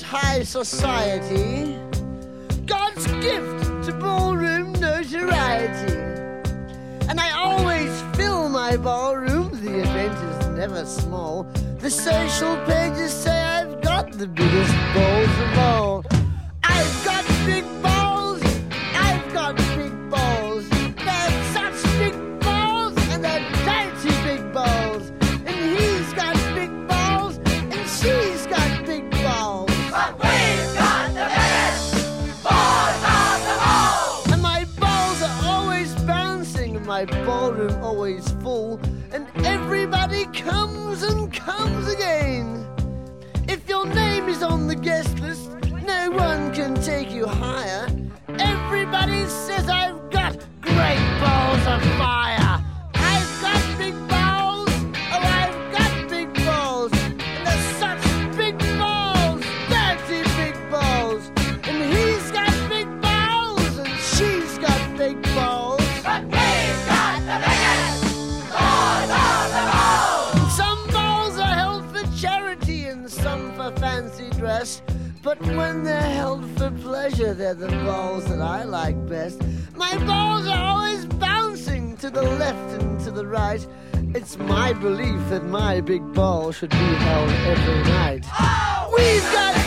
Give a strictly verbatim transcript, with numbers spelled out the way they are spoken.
high society, God's gift to ballroom notoriety. And I always fill my ballroom, the event is never small. The social pages say I've got the biggest balls of all. I've got big balls, I've got big balls. They're such big balls, and they're dirty big balls. And he's got big balls, and she's got big balls. But we've got the biggest balls of them all! And my balls are always bouncing, and my ballroom always full. And everybody comes and comes again. If your name is on the guest list, no one can take you higher. Everybody says I've got great balls of fire. I've got big balls, oh I've got big balls. And they're such big balls, dirty big balls. And he's got big balls, and she's got big balls. But we've got the biggest balls of them all! Some balls are held for charity and some for fancy dress. But when they're held for pleasure, they're the balls that I like best. My balls are always bouncing to the left and to the right. It's my belief that my big ball should be held every night. Oh! We've got